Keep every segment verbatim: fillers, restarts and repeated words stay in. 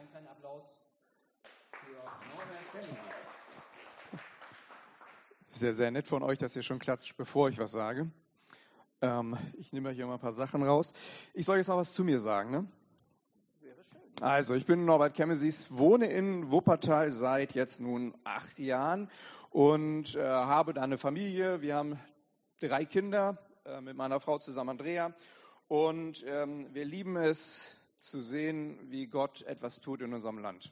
einen kleinen Applaus für Norbert Kemmings. Sehr, sehr nett von euch, dass ihr schon klatscht, bevor ich was sage. Ähm, ich nehme euch hier mal ein paar Sachen raus. Ich soll jetzt noch was zu mir sagen, ne? Wäre schön. Also, ich bin Norbert Kemmings, wohne in Wuppertal seit jetzt nun acht Jahren und äh, habe da eine Familie. Wir haben drei Kinder äh, mit meiner Frau zusammen, Andrea. Und ähm, wir lieben es zu sehen, wie Gott etwas tut in unserem Land.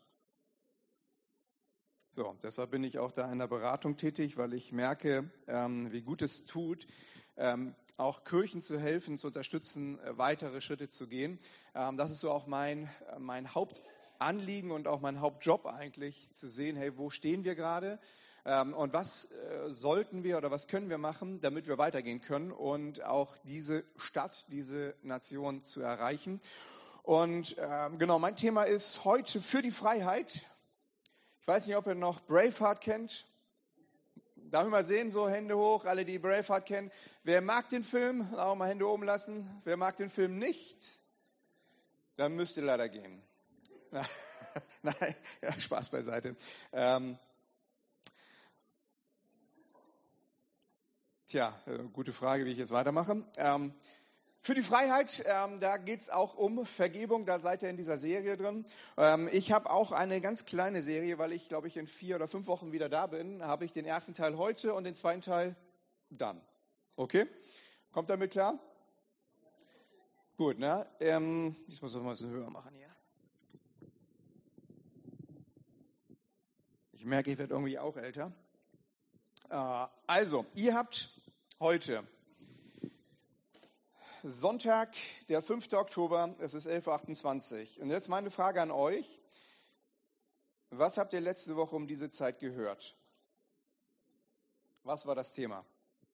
So, deshalb bin ich auch da in der Beratung tätig, weil ich merke, ähm, wie gut es tut, ähm, auch Kirchen zu helfen, zu unterstützen, äh, weitere Schritte zu gehen. Ähm, das ist so auch mein, äh, mein Hauptanliegen und auch mein Hauptjob eigentlich, zu sehen, hey, wo stehen wir gerade? Ähm, und was äh, sollten wir oder was können wir machen, damit wir weitergehen können und auch diese Stadt, diese Nation zu erreichen. Und ähm, genau, mein Thema ist heute für die Freiheit. Ich weiß nicht, ob ihr noch Braveheart kennt. Darf ich mal sehen, so Hände hoch, alle, die Braveheart kennen. Wer mag den Film? Auch mal Hände oben lassen. Wer mag den Film nicht? Dann müsst ihr leider gehen. Nein, ja, Spaß beiseite. Ähm, tja, äh, gute Frage, wie ich jetzt weitermache. Ähm, Für die Freiheit, ähm, da geht es auch um Vergebung, da seid ihr in dieser Serie drin. Ähm, ich habe auch eine ganz kleine Serie, weil ich, glaube ich, in vier oder fünf Wochen wieder da bin, habe ich den ersten Teil heute und den zweiten Teil dann. Okay? Kommt damit klar? Gut, ne? Ähm, ich muss noch mal ein bisschen höher machen hier. Ich merke, ich werde irgendwie auch älter. Äh, also, ihr habt heute Sonntag, der fünfte Oktober, es ist elf Uhr achtundzwanzig. Und jetzt meine Frage an euch. Was habt ihr letzte Woche um diese Zeit gehört? Was war das Thema?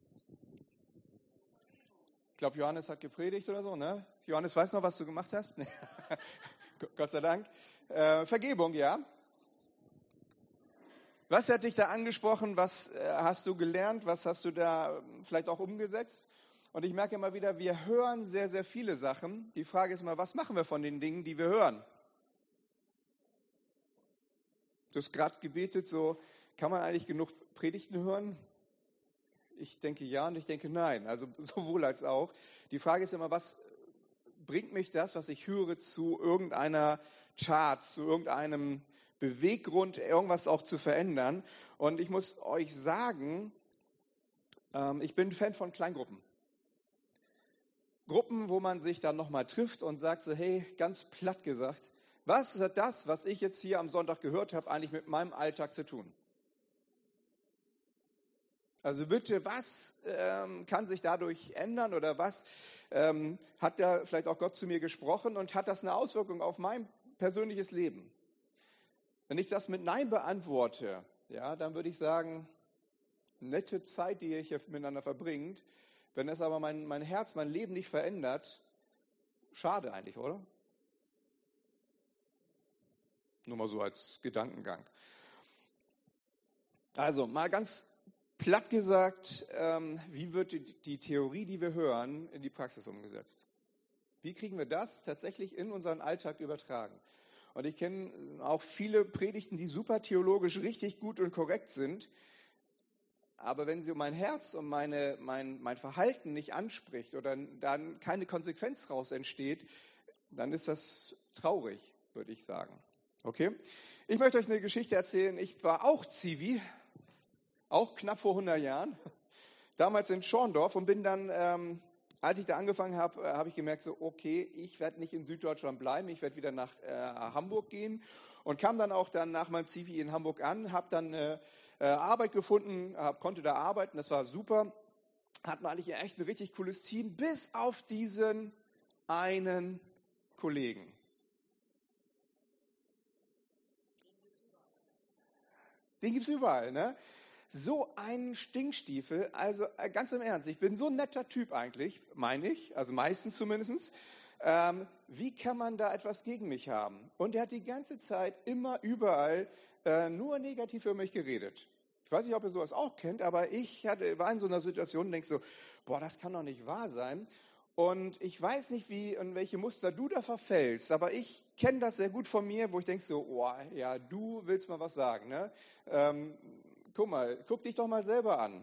Ich glaube, Johannes hat gepredigt oder so, ne? Johannes, weißt du noch, was du gemacht hast? Gott sei Dank. Äh, Vergebung, ja. Was hat dich da angesprochen? Was äh, hast du gelernt? Was hast du da vielleicht auch umgesetzt? Und ich merke immer wieder, wir hören sehr, sehr viele Sachen. Die Frage ist immer, was machen wir von den Dingen, die wir hören? Du hast gerade gebetet, so, kann man eigentlich genug Predigten hören? Ich denke ja und ich denke nein. Also sowohl als auch. Die Frage ist immer, was bringt mich das, was ich höre, zu irgendeiner Chart, zu irgendeinem Beweggrund, irgendwas auch zu verändern? Und ich muss euch sagen, ähm, ich bin Fan von Kleingruppen. Gruppen, wo man sich dann nochmal trifft und sagt so, hey, ganz platt gesagt, was hat das, was ich jetzt hier am Sonntag gehört habe, eigentlich mit meinem Alltag zu tun? Also bitte, was ähm, kann sich dadurch ändern oder was ähm, hat da vielleicht auch Gott zu mir gesprochen und hat das eine Auswirkung auf mein persönliches Leben? Wenn ich das mit Nein beantworte, ja, dann würde ich sagen, nette Zeit, die ihr hier miteinander verbringt. Wenn es aber mein, mein Herz, mein Leben nicht verändert, schade eigentlich, oder? Nur mal so als Gedankengang. Also mal ganz platt gesagt, ähm, wie wird die, die Theorie, die wir hören, in die Praxis umgesetzt? Wie kriegen wir das tatsächlich in unseren Alltag übertragen? Und ich kenne auch viele Predigten, die super theologisch richtig gut und korrekt sind. Aber wenn sie um mein Herz und meine, mein, mein Verhalten nicht anspricht oder dann keine Konsequenz raus entsteht, dann ist das traurig, würde ich sagen. Okay? Ich möchte euch eine Geschichte erzählen. Ich war auch Zivi, auch knapp vor hundert Jahren, damals in Schorndorf und bin dann, ähm, als ich da angefangen habe, äh, habe ich gemerkt, so okay, ich werde nicht in Süddeutschland bleiben, ich werde wieder nach äh, Hamburg gehen und kam dann auch dann nach meinem Zivi in Hamburg an, habe dann äh, Äh, Arbeit gefunden, hab, konnte da arbeiten, das war super. Hatten eigentlich echt ein richtig cooles Team, bis auf diesen einen Kollegen. Den gibt's überall, ne? So ein Stinkstiefel, also äh, ganz im Ernst, ich bin so ein netter Typ eigentlich, meine ich, also meistens zumindest. Ähm, wie kann man da etwas gegen mich haben? Und er hat die ganze Zeit immer überall äh, nur negativ über mich geredet. Ich weiß nicht, ob ihr sowas auch kennt, aber ich hatte, war in so einer Situation und denke so, boah, das kann doch nicht wahr sein. Und ich weiß nicht, wie in welche Muster du da verfällst, aber ich kenne das sehr gut von mir, wo ich denke so, oh, ja, du willst mal was sagen, ne? Ähm, guck mal, guck dich doch mal selber an.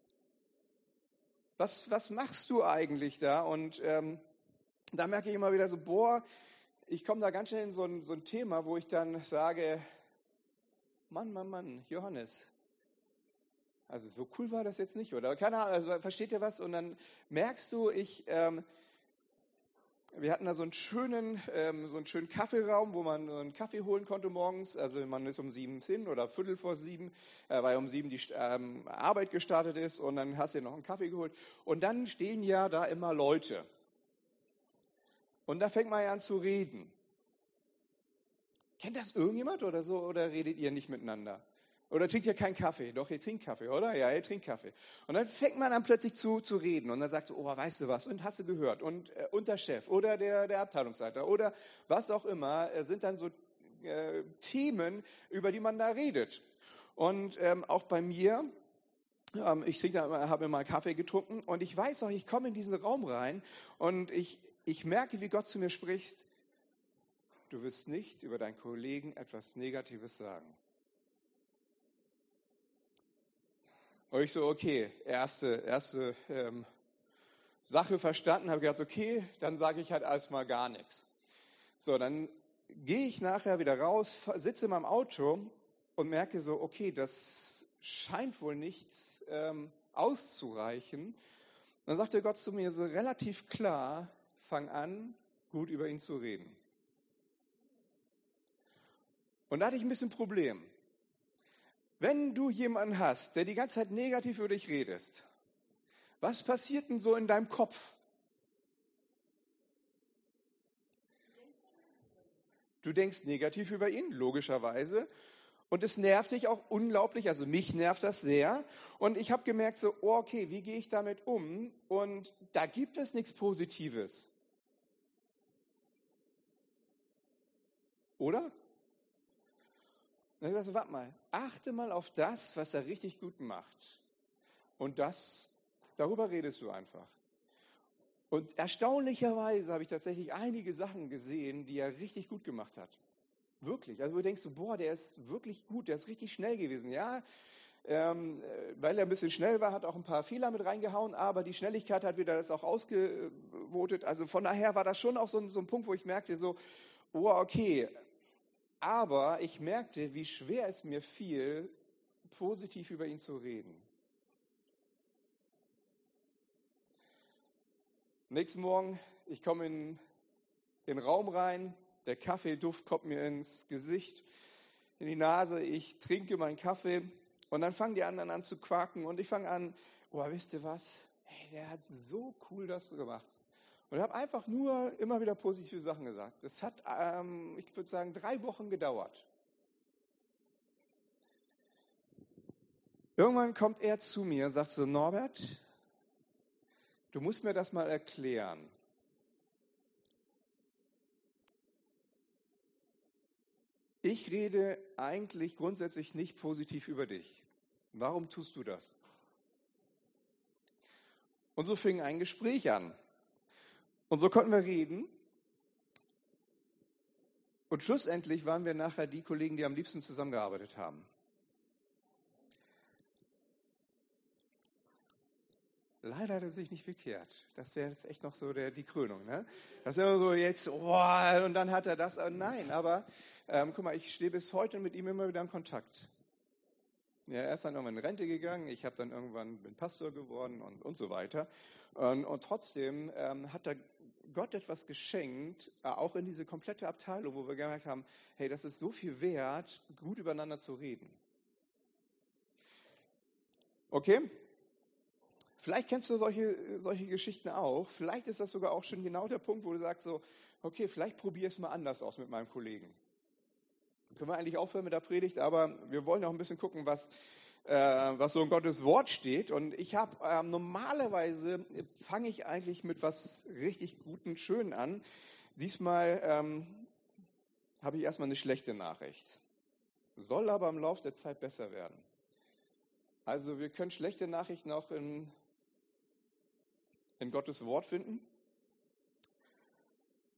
Was, was machst du eigentlich da? Und ähm, da merke ich immer wieder so, boah, ich komme da ganz schnell in so ein, so ein Thema, wo ich dann sage, Mann, Mann, Mann, Johannes, also so cool war das jetzt nicht, oder? Keine Ahnung, also versteht ihr was? Und dann merkst du, ich, ähm, wir hatten da so einen schönen, ähm, so einen schönen Kaffeeraum, wo man so einen Kaffee holen konnte morgens. Also man ist um sieben hin oder viertel vor sieben, äh, weil um sieben die ähm, Arbeit gestartet ist und dann hast du dir noch einen Kaffee geholt. Und dann stehen ja da immer Leute. Und da fängt man ja an zu reden. Kennt das irgendjemand oder so? Oder redet ihr nicht miteinander? Oder trinkt ihr keinen Kaffee? Doch, ihr trinkt Kaffee, oder? Ja, ihr trinkt Kaffee. Und dann fängt man an plötzlich zu, zu reden. Und dann sagt so, oh, weißt du was? Und hast du gehört? Und, äh, und der Chef oder der, der Abteilungsleiter oder was auch immer, äh, sind dann so äh, Themen, über die man da redet. Und ähm, auch bei mir, ähm, ich trinke, habe mal Kaffee getrunken und ich weiß auch, ich komme in diesen Raum rein und ich, ich merke, wie Gott zu mir spricht, du wirst nicht über deinen Kollegen etwas Negatives sagen. Und ich so, okay, erste, erste ähm, Sache verstanden, habe gedacht, okay, dann sage ich halt erstmal gar nichts. So, dann gehe ich nachher wieder raus, sitze in meinem Auto und merke so, okay, das scheint wohl nicht ähm, auszureichen. Dann sagte Gott zu mir so relativ klar, fang an, gut über ihn zu reden. Und da hatte ich ein bisschen Problem. Wenn du jemanden hast, der die ganze Zeit negativ über dich redest, was passiert denn so in deinem Kopf? Du denkst negativ über ihn, logischerweise. Und es nervt dich auch unglaublich, also mich nervt das sehr. Und ich habe gemerkt, so, oh, okay, wie gehe ich damit um? Und da gibt es nichts Positives. Oder? Dann habe ich gesagt, warte mal, achte mal auf das, was er richtig gut macht. Und das, darüber redest du einfach. Und erstaunlicherweise habe ich tatsächlich einige Sachen gesehen, die er richtig gut gemacht hat. Wirklich. Also du denkst so, boah, der ist wirklich gut, der ist richtig schnell gewesen. Ja, ähm, weil er ein bisschen schnell war, hat auch ein paar Fehler mit reingehauen, aber die Schnelligkeit hat wieder das auch ausgewotet. Also von daher war das schon auch so ein, so ein Punkt, wo ich merkte so, oh, okay. Aber ich merkte, wie schwer es mir fiel, positiv über ihn zu reden. Nächsten Morgen, ich komme in den Raum rein, der Kaffeeduft kommt mir ins Gesicht, in die Nase, ich trinke meinen Kaffee und dann fangen die anderen an zu quaken und ich fange an, oh, wisst ihr was? Hey, der hat so cool das gemacht. Und ich habe einfach nur immer wieder positive Sachen gesagt. Das hat, ähm, ich würde sagen, drei Wochen gedauert. Irgendwann kommt er zu mir und sagt so, Norbert, du musst mir das mal erklären. Ich rede eigentlich grundsätzlich nicht positiv über dich. Warum tust du das? Und so fing ein Gespräch an. Und so konnten wir reden. Und schlussendlich waren wir nachher die Kollegen, die am liebsten zusammengearbeitet haben. Leider hat er sich nicht bekehrt. Das wäre jetzt echt noch so der, die Krönung. Ne? Das ist immer so jetzt, oh, und dann hat er das. Nein, aber ähm, guck mal, ich stehe bis heute mit ihm immer wieder in Kontakt. Ja, er ist dann irgendwann in Rente gegangen, ich habe dann irgendwann bin Pastor geworden und, und so weiter. Und, und trotzdem ähm, hat da Gott etwas geschenkt, äh, auch in diese komplette Abteilung, wo wir gemerkt haben, hey, das ist so viel wert, gut übereinander zu reden. Okay? Vielleicht kennst du solche, solche Geschichten auch. Vielleicht ist das sogar auch schon genau der Punkt, wo du sagst so, okay, vielleicht probier es mal anders aus mit meinem Kollegen. Können wir eigentlich aufhören mit der Predigt, aber wir wollen auch ein bisschen gucken, was, äh, was so in Gottes Wort steht. Und ich habe ähm, normalerweise fange ich eigentlich mit was richtig Guten, Schönen an. Diesmal ähm, habe ich erstmal eine schlechte Nachricht. Soll aber im Laufe der Zeit besser werden. Also wir können schlechte Nachrichten auch in, in Gottes Wort finden.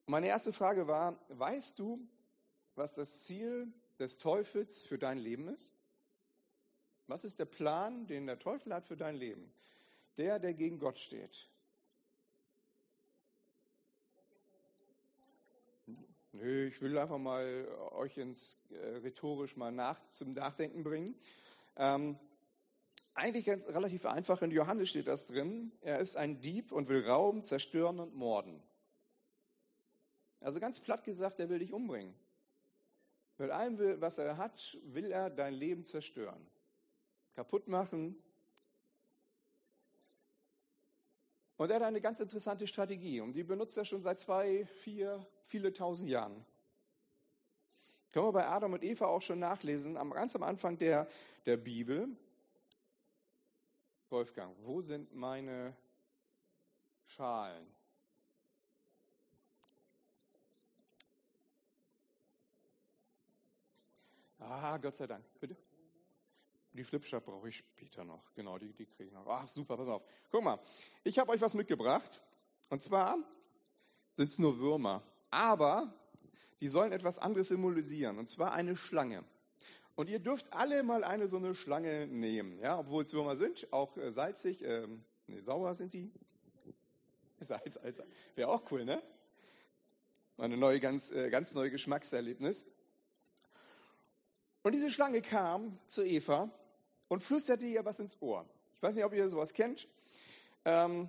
Meine erste Frage war, weißt du, was das Ziel des Teufels für dein Leben ist? Was ist der Plan, den der Teufel hat für dein Leben? Der, der gegen Gott steht. Nö, ich will einfach mal euch ins äh, rhetorisch mal nach, zum Nachdenken bringen. Ähm, eigentlich ganz relativ einfach, in Johannes steht das drin. Er ist ein Dieb und will rauben, zerstören und morden. Also ganz platt gesagt, er will dich umbringen. Mit allem, was er hat, will er dein Leben zerstören. Kaputt machen. Und er hat eine ganz interessante Strategie. Und die benutzt er schon seit zwei, vier, viele tausend Jahren. Können wir bei Adam und Eva auch schon nachlesen. Am, ganz am Anfang der, der Bibel. Wolfgang, wo sind meine Schalen? Ah, Gott sei Dank. Bitte? Die Flipchart brauche ich später noch. Genau, die, die kriege ich noch. Ach, super, pass auf. Guck mal, ich habe euch was mitgebracht. Und zwar sind es nur Würmer. Aber die sollen etwas anderes symbolisieren. Und zwar eine Schlange. Und ihr dürft alle mal eine so eine Schlange nehmen. Ja, obwohl es Würmer sind, auch äh, salzig. Ähm, nee, sauer sind die. Salz, Salz. Wäre auch cool, ne? Eine neue, ganz, äh, ganz neue Geschmackserlebnis. Und diese Schlange kam zu Eva und flüsterte ihr was ins Ohr. Ich weiß nicht, ob ihr sowas kennt. Ähm,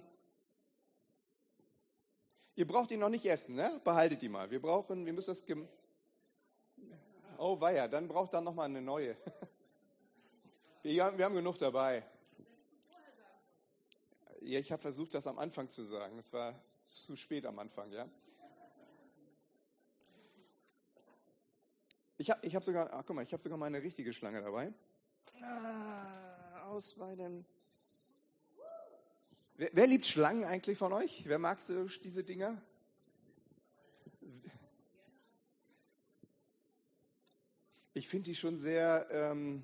ihr braucht ihn noch nicht essen, ne? Behaltet die mal. Wir brauchen, wir müssen das... Gem- oh weia, dann braucht dann nochmal eine neue. wir, haben, wir haben genug dabei. Ja, ich habe versucht, das am Anfang zu sagen. Das war zu spät am Anfang, ja. Ich habe ich hab sogar, ach, guck mal, ich habe sogar meine richtige Schlange dabei. Ah, aus meinem. Wer, wer liebt Schlangen eigentlich von euch? Wer mag so diese Dinger? Ich finde die schon sehr. Ähm,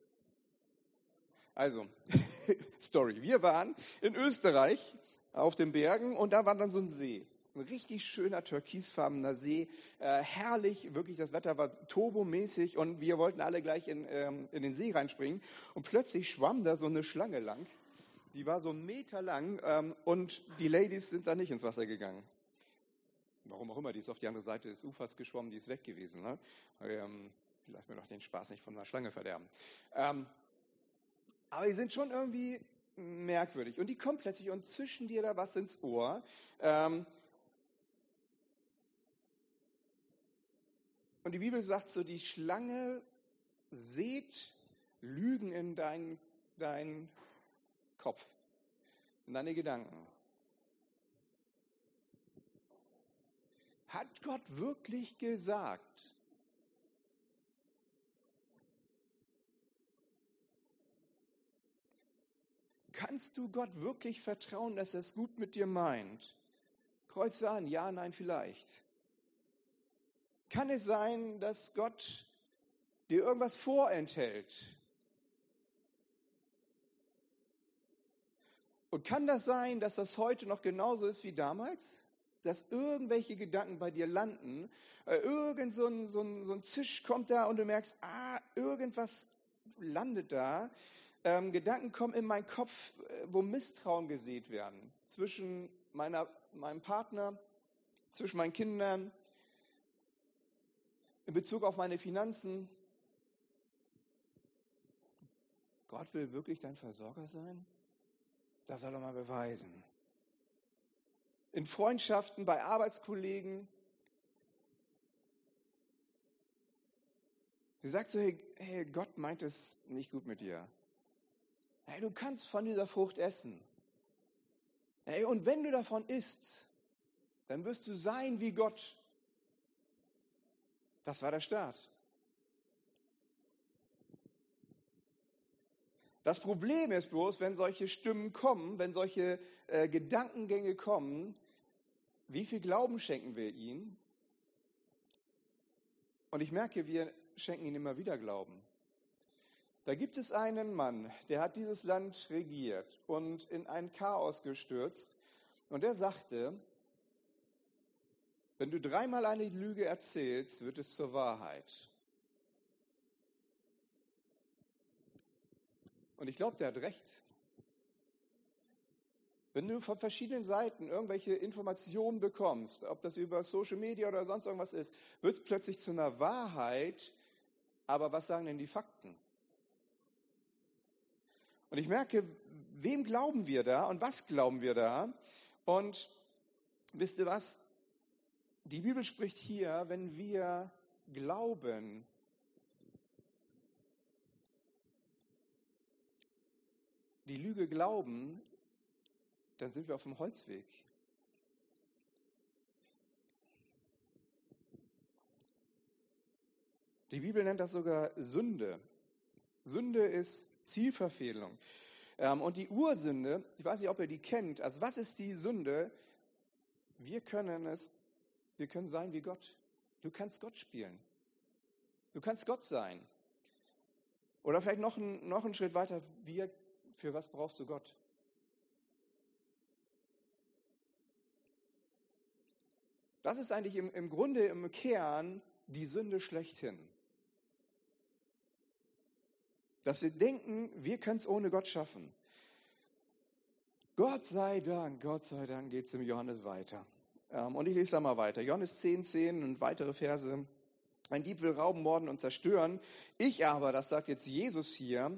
also, Story. Wir waren in Österreich auf den Bergen und da war dann so ein See. Ein richtig schöner türkisfarbener See, äh, herrlich, wirklich, das Wetter war turbomäßig und wir wollten alle gleich in, ähm, in den See reinspringen und plötzlich schwamm da so eine Schlange lang, die war so einen Meter lang ähm, und die Ladies sind da nicht ins Wasser gegangen. Warum auch immer, die ist auf die andere Seite des Ufers geschwommen, die ist weg gewesen. Ne? Ähm, lass mir doch den Spaß nicht von einer Schlange verderben. Ähm, aber die sind schon irgendwie merkwürdig und die kommen plötzlich und zischen dir da was ins Ohr. Ähm, Und die Bibel sagt so, die Schlange sät Lügen in deinen dein Kopf, in deine Gedanken. Hat Gott wirklich gesagt? Kannst du Gott wirklich vertrauen, dass er es gut mit dir meint? Kreuze an, ja, nein, vielleicht. Kann es sein, dass Gott dir irgendwas vorenthält? Und kann das sein, dass das heute noch genauso ist wie damals? Dass irgendwelche Gedanken bei dir landen, äh, irgend so ein, so, ein, so ein Zisch kommt da und du merkst, ah, irgendwas landet da. Ähm, Gedanken kommen in meinen Kopf, äh, wo Misstrauen gesät werden. Zwischen meiner, meinem Partner, zwischen meinen Kindern, in Bezug auf meine Finanzen. Gott will wirklich dein Versorger sein? Das soll er mal beweisen. In Freundschaften, bei Arbeitskollegen. Sie sagt so, hey, hey, Gott meint es nicht gut mit dir. Hey, du kannst von dieser Frucht essen. Hey, und wenn du davon isst, dann wirst du sein wie Gott. Das war der Start. Das Problem ist bloß, wenn solche Stimmen kommen, wenn solche äh, Gedankengänge kommen, wie viel Glauben schenken wir ihnen? Und ich merke, wir schenken ihnen immer wieder Glauben. Da gibt es einen Mann, der hat dieses Land regiert und in ein Chaos gestürzt. Und der sagte, Wenn du dreimal eine Lüge erzählst, wird es zur Wahrheit. Und ich glaube, der hat recht. Wenn du von verschiedenen Seiten irgendwelche Informationen bekommst, ob das über Social Media oder sonst irgendwas ist, wird es plötzlich zu einer Wahrheit. Aber was sagen denn die Fakten? Und ich merke, wem glauben wir da und was glauben wir da? Und wisst ihr was? Die Bibel spricht hier, wenn wir glauben, die Lüge glauben, dann sind wir auf dem Holzweg. Die Bibel nennt das sogar Sünde. Sünde ist Zielverfehlung. Und die Ursünde, ich weiß nicht, ob ihr die kennt, also was ist die Sünde? Wir können es, wir können sein wie Gott. Du kannst Gott spielen. Du kannst Gott sein. Oder vielleicht noch, ein, noch einen Schritt weiter, wir, für was brauchst du Gott? Das ist eigentlich im, im Grunde, im Kern, die Sünde schlechthin. Dass wir denken, wir können es ohne Gott schaffen. Gott sei Dank, Gott sei Dank geht es im Johannes weiter. Ähm, und ich lese da mal weiter. Johannes zehn, zehn und weitere Verse. Ein Dieb will rauben, morden und zerstören. Ich aber, das sagt jetzt Jesus hier,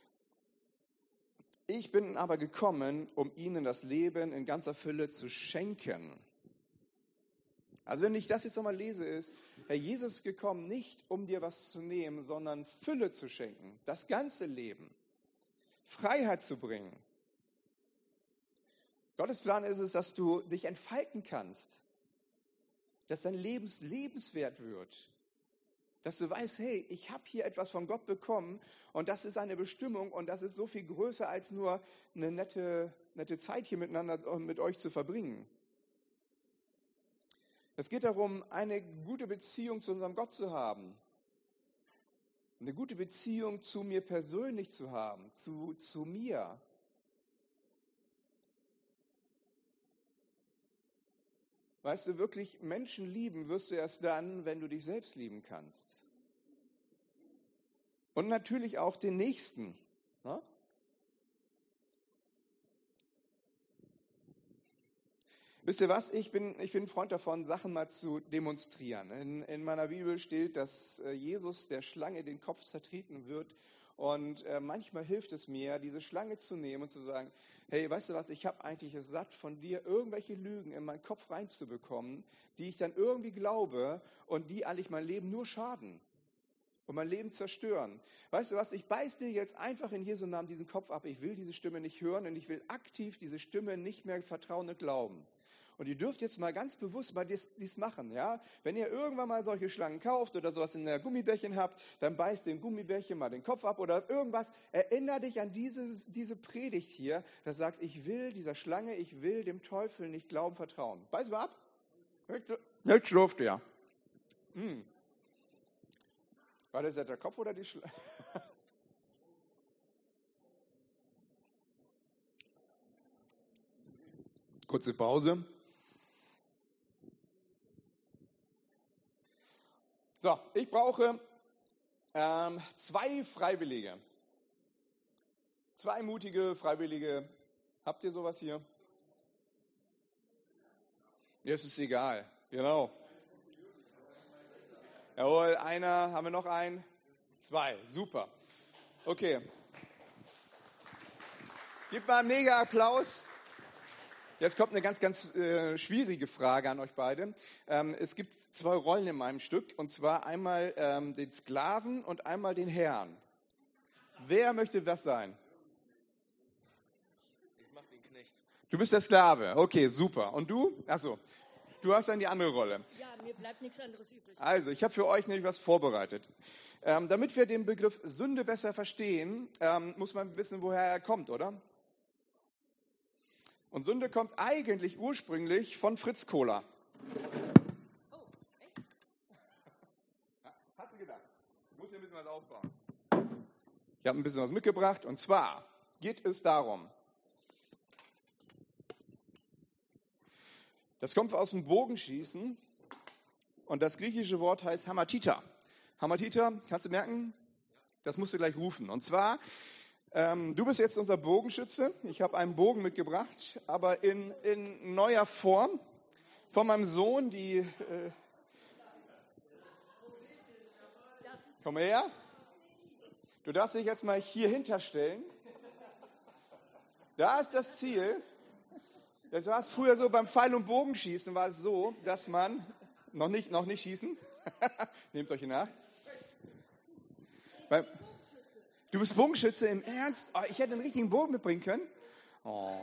ich bin aber gekommen, um ihnen das Leben in ganzer Fülle zu schenken. Also wenn ich das jetzt nochmal lese, ist, Herr Jesus ist gekommen, nicht um dir was zu nehmen, sondern Fülle zu schenken, das ganze Leben, Freiheit zu bringen. Gottes Plan ist es, dass du dich entfalten kannst, dass dein Leben lebenswert wird, dass du weißt, hey, ich habe hier etwas von Gott bekommen und das ist eine Bestimmung und das ist so viel größer als nur eine nette, nette Zeit hier miteinander und mit euch zu verbringen. Es geht darum, eine gute Beziehung zu unserem Gott zu haben. Eine gute Beziehung zu mir persönlich zu haben, zu, zu mir. Weißt du, wirklich Menschen lieben wirst du erst dann, wenn du dich selbst lieben kannst. Und natürlich auch den Nächsten. Ne? Wisst ihr was? Ich bin, ich bin ein Freund davon, Sachen mal zu demonstrieren. In, in meiner Bibel steht, dass Jesus der Schlange den Kopf zertreten wird. Und äh, manchmal hilft es mir, diese Schlange zu nehmen und zu sagen, hey, weißt du was, ich habe eigentlich es satt, von dir irgendwelche Lügen in meinen Kopf reinzubekommen, die ich dann irgendwie glaube und die eigentlich mein Leben nur schaden und mein Leben zerstören. Weißt du was, ich beiß dir jetzt einfach in Jesu Namen diesen Kopf ab. Ich will diese Stimme nicht hören und ich will aktiv diese Stimme nicht mehr vertrauen und glauben. Und ihr dürft jetzt mal ganz bewusst mal dies, dies machen, ja? Wenn ihr irgendwann mal solche Schlangen kauft oder sowas in der Gummibärchen habt, dann beißt dem Gummibärchen mal den Kopf ab oder irgendwas. Erinnere dich an dieses, diese Predigt hier, da sagst, ich will dieser Schlange, ich will dem Teufel nicht glauben, vertrauen. Beiß mal ab. Jetzt schläft er. Hm. War das jetzt der Kopf oder die Schlange? Kurze Pause. So, ich brauche ähm, zwei Freiwillige. Zwei mutige Freiwillige. Habt ihr sowas hier? Ja, es ist egal. Genau. Jawohl, einer. Haben wir noch einen? Zwei. Super. Okay. Gebt mal einen mega Applaus. Jetzt kommt eine ganz, ganz äh, schwierige Frage an euch beide. Ähm, es gibt zwei Rollen in meinem Stück, und zwar einmal ähm, den Sklaven und einmal den Herrn. Wer möchte was sein? Ich mach den Knecht. Du bist der Sklave. Okay, super. Und du? Achso, du hast dann die andere Rolle. Ja, mir bleibt nichts anderes übrig. Also, ich habe für euch nämlich was vorbereitet. Ähm, damit wir den Begriff Sünde besser verstehen, ähm, muss man wissen, woher er kommt, oder? Und Sünde kommt eigentlich ursprünglich von Fritz Kohler. Oh, echt? Ja, hast du gedacht? Ich muss hier ein bisschen was aufbauen. Ich habe ein bisschen was mitgebracht. Und zwar geht es darum, das kommt aus dem Bogenschießen. Und das griechische Wort heißt Hamatita. Hamatita, kannst du merken? Das musst du gleich rufen. Und zwar, ähm, du bist jetzt unser Bogenschütze. Ich habe einen Bogen mitgebracht, aber in, in neuer Form von meinem Sohn, die... Äh, komm mal her. Du darfst dich jetzt mal hier hinterstellen. Da ist das Ziel. Das war es früher so beim Pfeil- und Bogenschießen, war es so, dass man, noch nicht, noch nicht schießen, nehmt euch in Acht. Beim, du bist Bogenschütze im Ernst? Oh, ich hätte einen richtigen Bogen mitbringen können. Oh.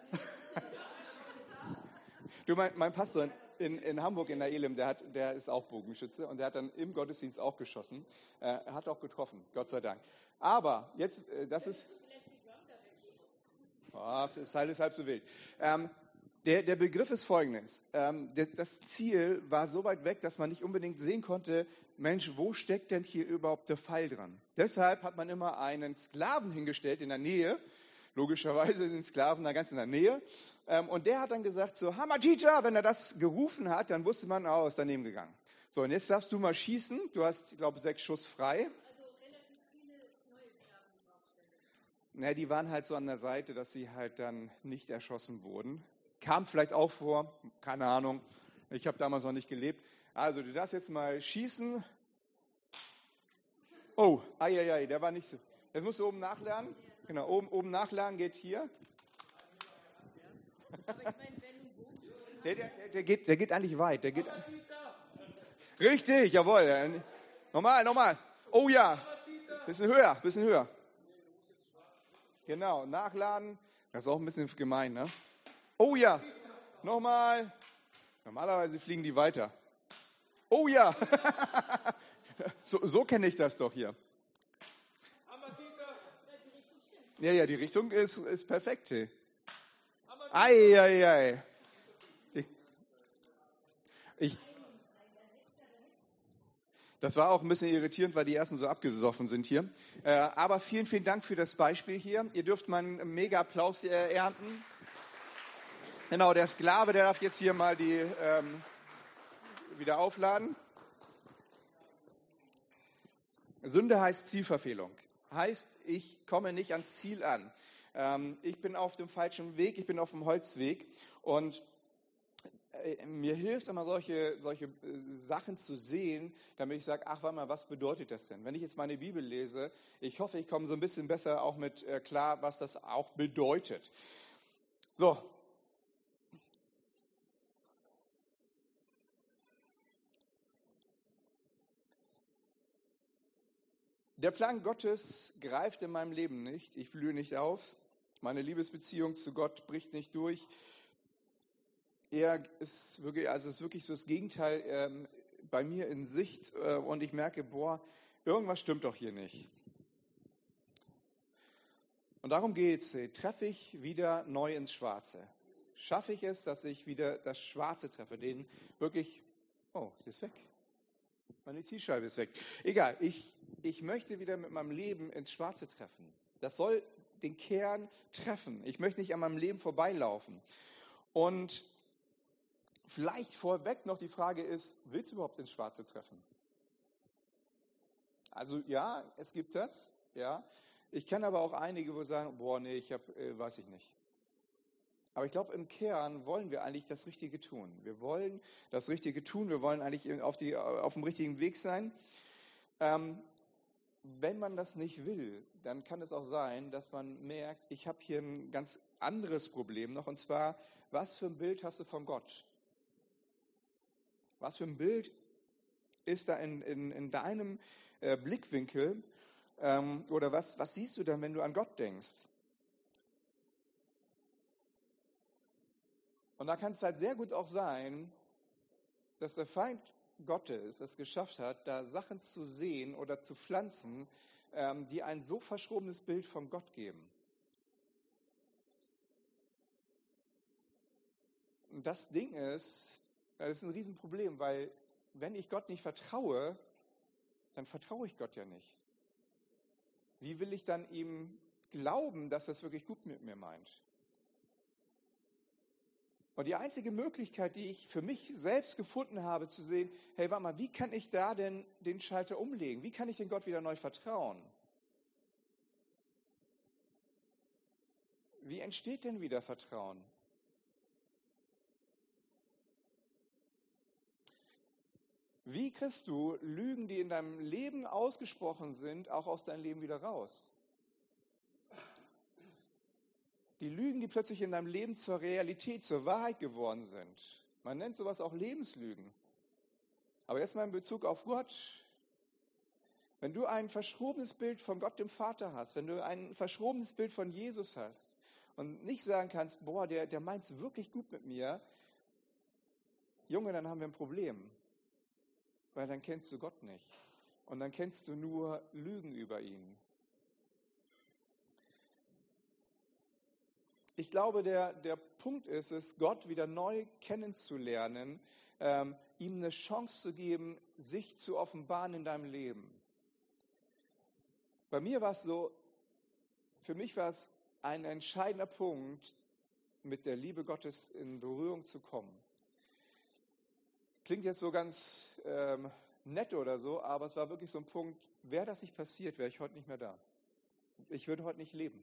Du, mein, mein Pastor in, in Hamburg in der Elim, der, hat, der ist auch Bogenschütze und der hat dann im Gottesdienst auch geschossen. Er äh, hat auch getroffen, Gott sei Dank. Aber jetzt, äh, das ist... Oh, das Teil ist halb so wild. Ähm, der, der Begriff ist folgendes. Ähm, der, das Ziel war so weit weg, dass man nicht unbedingt sehen konnte, Mensch, wo steckt denn hier überhaupt der Pfeil dran? Deshalb hat man immer einen Sklaven hingestellt in der Nähe, logischerweise den Sklaven da ganz in der Nähe. Ähm, und der hat dann gesagt, so, Hamatita, wenn er das gerufen hat, dann wusste man, oh, ist daneben gegangen. So, und jetzt darfst du mal schießen. Du hast, ich glaube, sechs Schuss frei. Na, die waren halt so an der Seite, dass sie halt dann nicht erschossen wurden. Kam vielleicht auch vor, keine Ahnung. Ich habe damals noch nicht gelebt. Also, du darfst jetzt mal schießen. Oh, ai, ai, ai, der war nicht so. Jetzt musst du oben nachladen. Genau, oben, oben nachladen geht hier. Der, der, der, geht, der geht eigentlich weit. Der geht, richtig, jawohl. Nochmal, nochmal. Oh ja, bisschen höher, bisschen höher. Genau, nachladen. Das ist auch ein bisschen gemein, ne? Oh ja, nochmal. Normalerweise fliegen die weiter. Oh ja, so, so kenne ich das doch hier. Ja, ja, die Richtung ist, ist perfekt. Ei, ei, ei. Ich, ich, das war auch ein bisschen irritierend, weil die ersten so abgesoffen sind hier. Äh, aber vielen, vielen Dank für das Beispiel hier. Ihr dürft mal einen mega Applaus äh, ernten. Genau, der Sklave, der darf jetzt hier mal die ähm, wieder aufladen. Sünde heißt Zielverfehlung. Heißt, ich komme nicht ans Ziel an. Ähm, ich bin auf dem falschen Weg, ich bin auf dem Holzweg. Und äh, mir hilft immer solche, solche äh, Sachen zu sehen, damit ich sage, ach warte mal, was bedeutet das denn? Wenn ich jetzt meine Bibel lese, ich hoffe, ich komme so ein bisschen besser auch mit äh, klar, was das auch bedeutet. So. Der Plan Gottes greift in meinem Leben nicht. Ich blühe nicht auf. Meine Liebesbeziehung zu Gott bricht nicht durch. Er ist wirklich, also ist wirklich so das Gegenteil ähm, bei mir in Sicht. Äh, und ich merke, boah, irgendwas stimmt doch hier nicht. Und darum geht's. Treffe ich wieder neu ins Schwarze? Schaffe ich es, dass ich wieder das Schwarze treffe? Den wirklich, oh, die ist weg. Meine Zielscheibe ist weg. Egal, ich, ich möchte wieder mit meinem Leben ins Schwarze treffen. Das soll den Kern treffen. Ich möchte nicht an meinem Leben vorbeilaufen. Und vielleicht vorweg noch die Frage ist, willst du überhaupt ins Schwarze treffen? Also ja, es gibt das. Ja. Ich kenne aber auch einige, wo sagen, boah, nee, ich habe, äh, weiß ich nicht. Aber ich glaube, im Kern wollen wir eigentlich das Richtige tun. Wir wollen das Richtige tun. Wir wollen eigentlich auf, die, auf dem richtigen Weg sein. Ähm, wenn man das nicht will, dann kann es auch sein, dass man merkt, ich habe hier ein ganz anderes Problem noch. Und zwar, was für ein Bild hast du von Gott? Was für ein Bild ist da in, in, in deinem äh, Blickwinkel? Ähm, oder was, was siehst du dann, wenn du an Gott denkst? Und da kann es halt sehr gut auch sein, dass der Feind Gottes es geschafft hat, da Sachen zu sehen oder zu pflanzen, ähm, die ein so verschrobenes Bild von Gott geben. Und das Ding ist, das ist ein Riesenproblem, weil wenn ich Gott nicht vertraue, dann vertraue ich Gott ja nicht. Wie will ich dann ihm glauben, dass er es wirklich gut mit mir meint? Und die einzige Möglichkeit, die ich für mich selbst gefunden habe, zu sehen, hey, warte mal, wie kann ich da denn den Schalter umlegen? Wie kann ich den Gott wieder neu vertrauen? Wie entsteht denn wieder Vertrauen? Wie kriegst du Lügen, die in deinem Leben ausgesprochen sind, auch aus deinem Leben wieder raus? Die Lügen, die plötzlich in deinem Leben zur Realität, zur Wahrheit geworden sind. Man nennt sowas auch Lebenslügen. Aber erstmal in Bezug auf Gott. Wenn du ein verschrobenes Bild von Gott dem Vater hast, wenn du ein verschrobenes Bild von Jesus hast und nicht sagen kannst, boah, der, der meint es wirklich gut mit mir, Junge, dann haben wir ein Problem. Weil dann kennst du Gott nicht. Und dann kennst du nur Lügen über ihn. Ich glaube, der, der Punkt ist es, Gott wieder neu kennenzulernen, ähm, ihm eine Chance zu geben, sich zu offenbaren in deinem Leben. Bei mir war es so, für mich war es ein entscheidender Punkt, mit der Liebe Gottes in Berührung zu kommen. Klingt jetzt so ganz ähm, nett oder so, aber es war wirklich so ein Punkt, wäre das nicht passiert, wäre ich heute nicht mehr da. Ich würde heute nicht leben.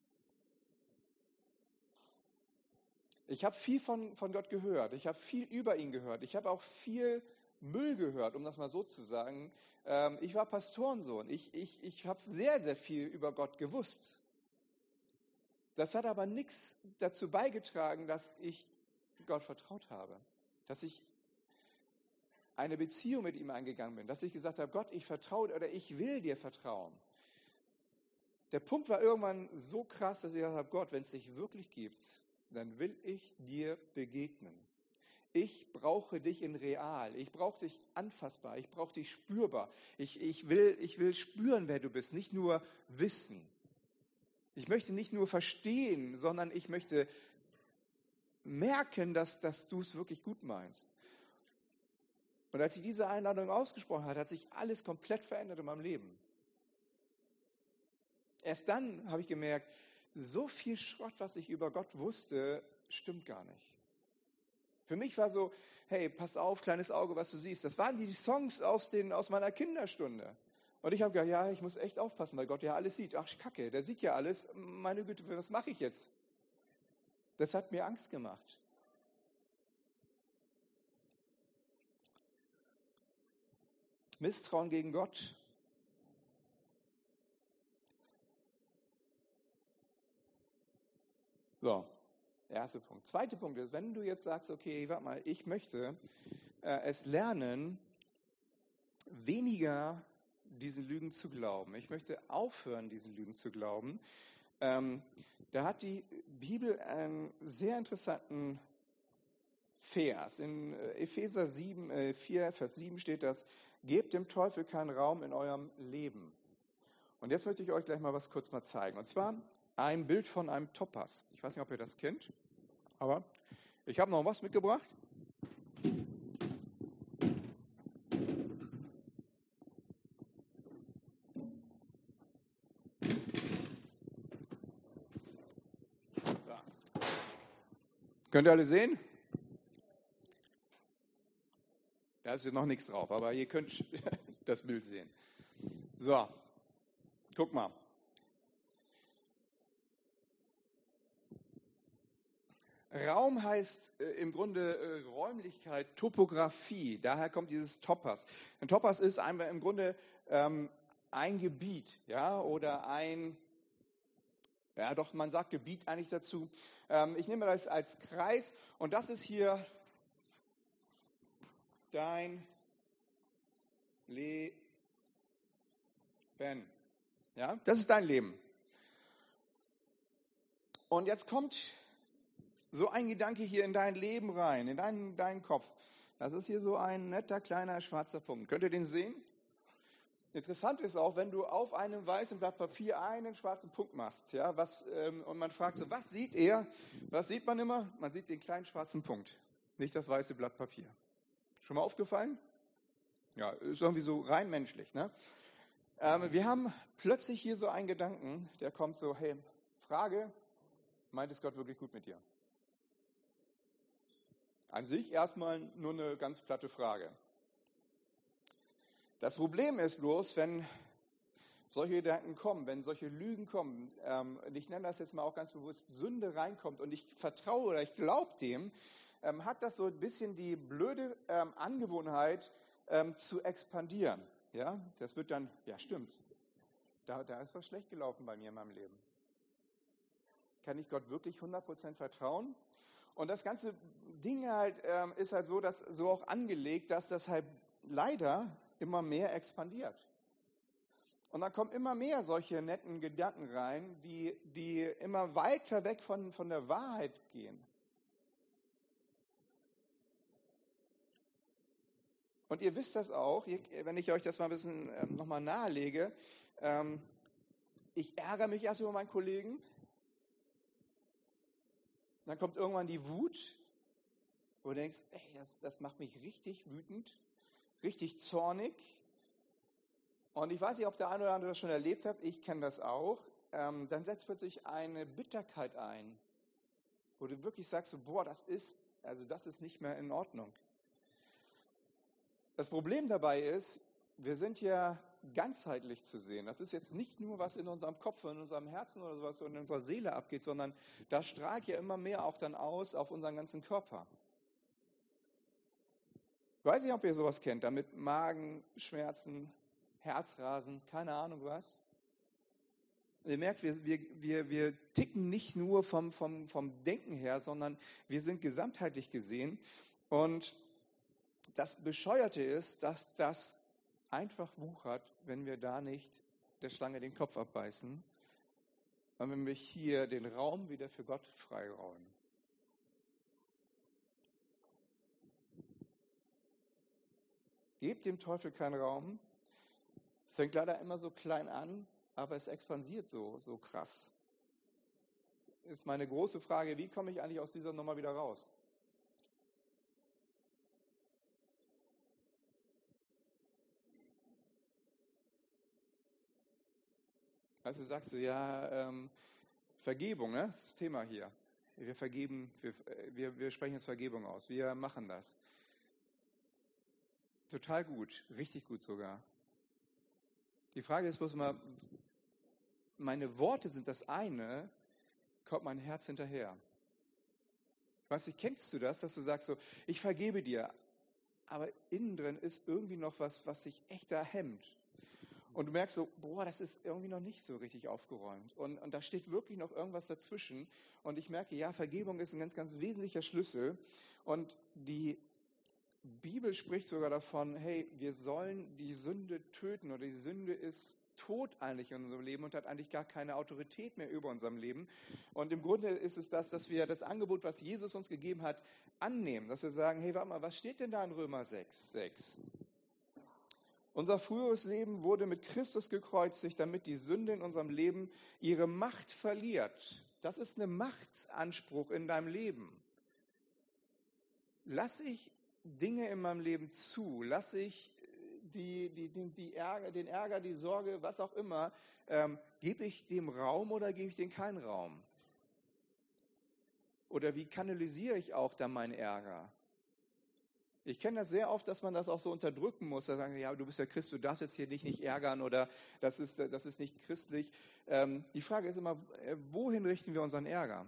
Ich habe viel von, von Gott gehört, ich habe viel über ihn gehört, ich habe auch viel Müll gehört, um das mal so zu sagen. Ähm, ich war Pastorensohn, ich, ich, ich habe sehr, sehr viel über Gott gewusst. Das hat aber nichts dazu beigetragen, dass ich Gott vertraut habe, dass ich eine Beziehung mit ihm eingegangen bin, dass ich gesagt habe, Gott, ich vertraue oder ich will dir vertrauen. Der Punkt war irgendwann so krass, dass ich gesagt habe, Gott, wenn es dich wirklich gibt, dann will ich dir begegnen. Ich brauche dich in real, ich brauche dich anfassbar, ich brauche dich spürbar. Ich, ich, will, ich will spüren, wer du bist, nicht nur wissen. Ich möchte nicht nur verstehen, sondern ich möchte merken, dass, dass du es wirklich gut meinst. Und als ich diese Einladung ausgesprochen habe, hat sich alles komplett verändert in meinem Leben. Erst dann habe ich gemerkt, so viel Schrott, was ich über Gott wusste, stimmt gar nicht. Für mich war so, hey, pass auf, kleines Auge, was du siehst. Das waren die Songs aus, den, aus meiner Kinderstunde. Und ich habe gedacht, ja, ich muss echt aufpassen, weil Gott ja alles sieht. Ach, Kacke, der sieht ja alles. Meine Güte, was mache ich jetzt? Das hat mir Angst gemacht. Misstrauen gegen Gott. So, erster Punkt. Zweiter Punkt ist, wenn du jetzt sagst, okay, warte mal, ich möchte äh, es lernen, weniger diesen Lügen zu glauben. Ich möchte aufhören, diesen Lügen zu glauben. Ähm, da hat die Bibel einen sehr interessanten Vers. In Epheser sieben, äh, vier, Vers sieben steht das, gebt dem Teufel keinen Raum in eurem Leben. Und jetzt möchte ich euch gleich mal was kurz mal zeigen. Und zwar ein Bild von einem Topas. Ich weiß nicht, ob ihr das kennt, aber ich habe noch was mitgebracht. Da. Könnt ihr alle sehen? Da ist jetzt noch nichts drauf, aber ihr könnt das Bild sehen. So, guck mal. Raum heißt äh, im Grunde äh, Räumlichkeit, Topographie. Daher kommt dieses Topas. Ein Topas ist ein, im Grunde ähm, ein Gebiet, ja, oder ein, ja, doch, man sagt Gebiet eigentlich dazu. Ähm, ich nehme das als Kreis und das ist hier dein Leben. Ja, das ist dein Leben. Und jetzt kommt so ein Gedanke hier in dein Leben rein, in deinen, deinen Kopf. Das ist hier so ein netter, kleiner, schwarzer Punkt. Könnt ihr den sehen? Interessant ist auch, wenn du auf einem weißen Blatt Papier einen schwarzen Punkt machst, ja, was, ähm, und man fragt so, was sieht er? Was sieht man immer? Man sieht den kleinen schwarzen Punkt, nicht das weiße Blatt Papier. Schon mal aufgefallen? Ja, ist irgendwie so rein menschlich, ne? Ähm, wir haben plötzlich hier so einen Gedanken, der kommt so, hey, Frage, meint es Gott wirklich gut mit dir? An sich erstmal nur eine ganz platte Frage. Das Problem ist bloß, wenn solche Gedanken kommen, wenn solche Lügen kommen, ähm, und ich nenne das jetzt mal auch ganz bewusst, Sünde reinkommt und ich vertraue oder ich glaube dem, ähm, hat das so ein bisschen die blöde ähm, Angewohnheit ähm, zu expandieren. Ja, das wird dann, ja stimmt, da, da ist was schlecht gelaufen bei mir in meinem Leben. Kann ich Gott wirklich hundert Prozent vertrauen? Und das ganze Ding halt ähm, ist halt so, dass so auch angelegt, dass das halt leider immer mehr expandiert. Und dann kommen immer mehr solche netten Gedanken rein, die, die immer weiter weg von, von der Wahrheit gehen. Und ihr wisst das auch, wenn ich euch das mal ein bisschen ähm, nochmal nahelege. Ähm, ich ärgere mich erst über meinen Kollegen. Dann kommt irgendwann die Wut, wo du denkst, ey, das, das macht mich richtig wütend, richtig zornig. Und ich weiß nicht, ob der eine oder andere das schon erlebt hat, ich kenne das auch. Ähm, dann setzt plötzlich eine Bitterkeit ein, wo du wirklich sagst, so, boah, das ist, also das ist nicht mehr in Ordnung. Das Problem dabei ist, wir sind ja ganzheitlich zu sehen. Das ist jetzt nicht nur, was in unserem Kopf, in unserem Herzen oder sowas in unserer Seele abgeht, sondern das strahlt ja immer mehr auch dann aus auf unseren ganzen Körper. Ich weiß nicht, ob ihr sowas kennt, damit Magenschmerzen, Herzrasen, keine Ahnung was. Ihr merkt, wir, wir, wir, wir ticken nicht nur vom, vom, vom Denken her, sondern wir sind gesamtheitlich gesehen. Und das Bescheuerte ist, dass das einfach wuchert, wenn wir da nicht der Schlange den Kopf abbeißen und wenn wir hier den Raum wieder für Gott freiräumen. Gebt dem Teufel keinen Raum. Es fängt leider immer so klein an, aber es expandiert so, so krass. Ist meine große Frage, wie komme ich eigentlich aus dieser Nummer wieder raus? Also sagst du, ja, ähm, Vergebung, ne? Das ist das Thema hier. Wir vergeben, wir, wir, wir sprechen jetzt Vergebung aus. Wir machen das. Total gut, richtig gut sogar. Die Frage ist bloß mal, meine Worte sind das eine, kommt mein Herz hinterher. Ich weiß nicht, kennst du das, dass du sagst so, ich vergebe dir, aber innen drin ist irgendwie noch was, was sich echt da hemmt. Und du merkst so, boah, das ist irgendwie noch nicht so richtig aufgeräumt. Und, und da steht wirklich noch irgendwas dazwischen. Und ich merke, ja, Vergebung ist ein ganz, ganz wesentlicher Schlüssel. Und die Bibel spricht sogar davon, hey, wir sollen die Sünde töten. Oder die Sünde ist tot eigentlich in unserem Leben und hat eigentlich gar keine Autorität mehr über unserem Leben. Und im Grunde ist es das, dass wir das Angebot, was Jesus uns gegeben hat, annehmen. Dass wir sagen, hey, warte mal, was steht denn da in Römer sechs, sechs? Unser früheres Leben wurde mit Christus gekreuzigt, damit die Sünde in unserem Leben ihre Macht verliert. Das ist ein Machtsanspruch in deinem Leben. Lass ich Dinge in meinem Leben zu? Lass ich die, die, die, die Ärger, den Ärger, die Sorge, was auch immer, ähm, gebe ich dem Raum oder gebe ich dem keinen Raum? Oder wie kanalisiere ich auch dann meinen Ärger? Ich kenne das sehr oft, dass man das auch so unterdrücken muss. Da sagen, ja, du bist ja Christ, du darfst jetzt hier dich nicht ärgern oder das ist, das ist nicht christlich. Ähm, die Frage ist immer, wohin richten wir unseren Ärger?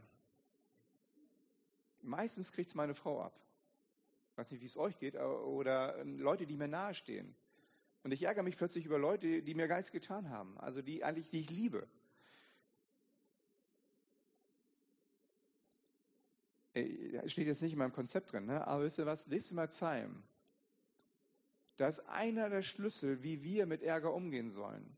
Meistens kriegt es meine Frau ab. Ich weiß nicht, wie es euch geht, oder Leute, die mir nahestehen. Und ich ärgere mich plötzlich über Leute, die mir gar nichts getan haben, also die eigentlich, die ich liebe. Steht jetzt nicht in meinem Konzept drin, ne? Aber wisst ihr was, lest mal Psalm. Da ist einer der Schlüssel, wie wir mit Ärger umgehen sollen.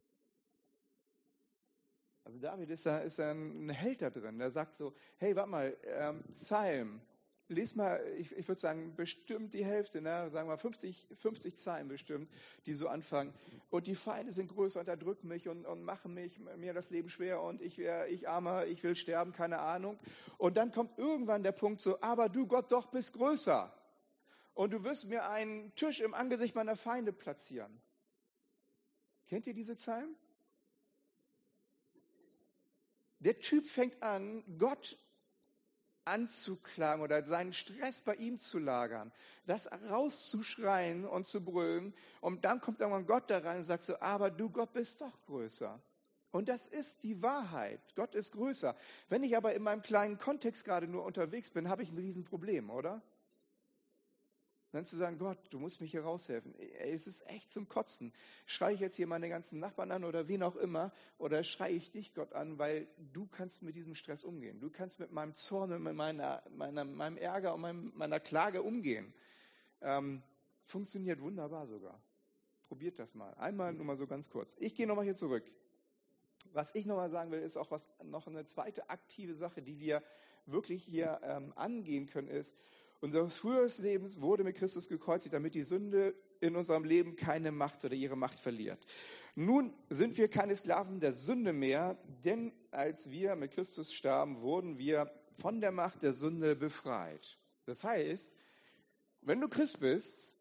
Also David ist da, ist da ein Held da drin, der sagt so, hey, warte mal, ähm, Psalm, lies mal, ich, ich würde sagen, bestimmt die Hälfte, ne? Sagen wir fünfzig, fünfzig Psalmen bestimmt, die so anfangen. Und die Feinde sind größer und erdrücken mich und, und machen mich, mir das Leben schwer und ich, ich armer, ich will sterben, keine Ahnung. Und dann kommt irgendwann der Punkt so, aber du Gott doch bist größer. Und du wirst mir einen Tisch im Angesicht meiner Feinde platzieren. Kennt ihr diese Psalmen? Der Typ fängt an, Gott anzuklagen oder seinen Stress bei ihm zu lagern, das rauszuschreien und zu brüllen. Und dann kommt irgendwann Gott da rein und sagt so, aber du Gott bist doch größer. Und das ist die Wahrheit. Gott ist größer. Wenn ich aber in meinem kleinen Kontext gerade nur unterwegs bin, habe ich ein Riesenproblem, oder? Dann zu sagen, Gott, du musst mich hier raushelfen. Ey, es ist echt zum Kotzen. Schreie ich jetzt hier meine ganzen Nachbarn an oder wen auch immer, oder schreie ich dich, Gott, an, weil du kannst mit diesem Stress umgehen. Du kannst mit meinem Zorn, mit meiner, meiner, meinem Ärger und meinem, meiner Klage umgehen. Ähm, funktioniert wunderbar sogar. Probiert das mal. Einmal nur mal so ganz kurz. Ich gehe nochmal hier zurück. Was ich nochmal sagen will, ist auch was, noch eine zweite aktive Sache, die wir wirklich hier ähm, angehen können, ist, unser früheres Leben wurde mit Christus gekreuzigt, damit die Sünde in unserem Leben keine Macht oder ihre Macht verliert. Nun sind wir keine Sklaven der Sünde mehr, denn als wir mit Christus starben, wurden wir von der Macht der Sünde befreit. Das heißt, wenn du Christ bist,